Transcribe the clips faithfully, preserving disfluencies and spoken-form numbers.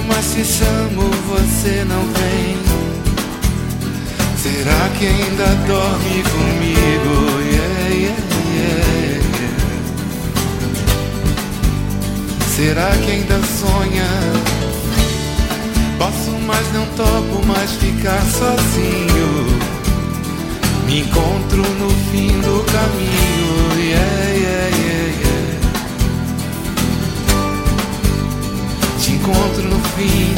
mas te chamo, você não vem. Será que ainda dorme comigo? Yeah, yeah, yeah, yeah. Será que ainda sonha? Posso, mas não topo mais ficar sozinho. Me encontro no fim do caminho. Yeah, yeah, yeah, yeah. Te encontro no fim.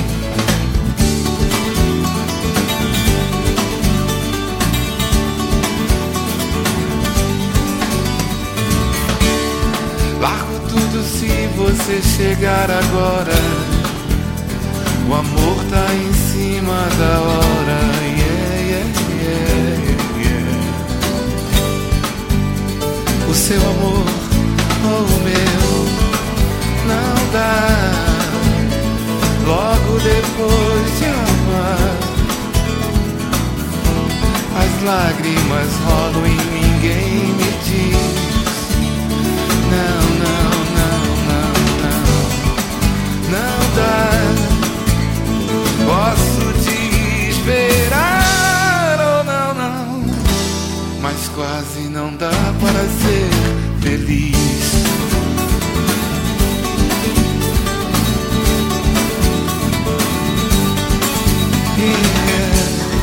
Largo tudo se você chegar agora. O amor tá em cima da hora. Yeah, yeah, yeah, yeah. O seu amor, ou o meu, não dá. Logo depois de amar, as lágrimas rolam e ninguém me diz. Não, não, não, não, não, não dá. Posso te esperar ou não, não, mas quase não dá para ser feliz. Yeah.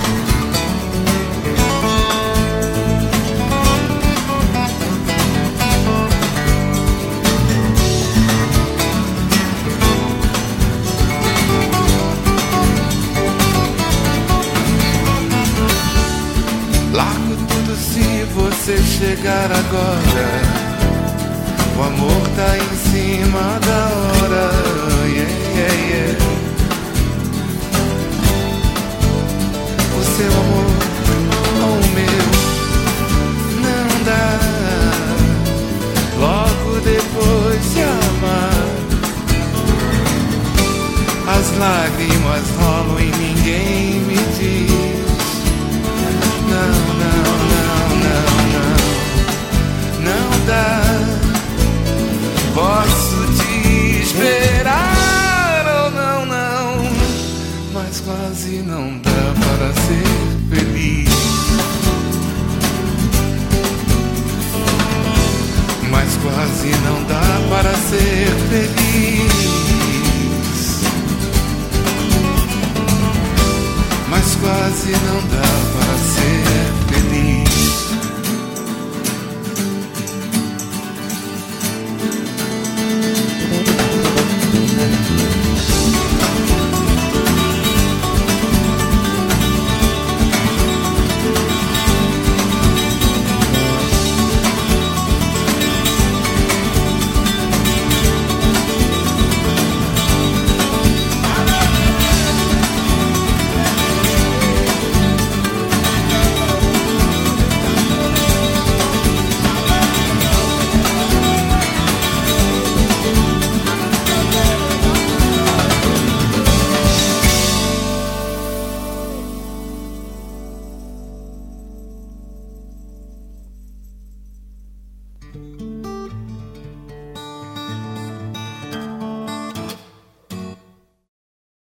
Largo tudo se você chegar agora. O amor tá em cima da hora. Yeah, yeah, yeah. O seu amor ou o meu não dá. Logo depois de amar, as lágrimas rolam e ninguém me diz. Não, não, não, não, não, não dá. Posso te esperar ou não, não, mas quase não dá para ser feliz. Mas quase não dá para ser